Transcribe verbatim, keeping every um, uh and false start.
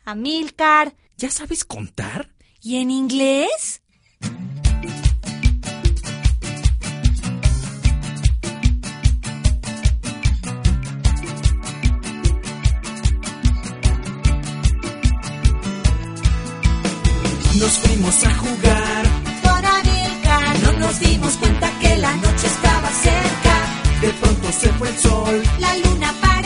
Amílcar. ¿Ya sabes contar? ¿Y en inglés? Nos fuimos a jugar Con Amílcar. No nos dimos cuenta que la noche estaba cerca. De pronto se fue el sol. La luna para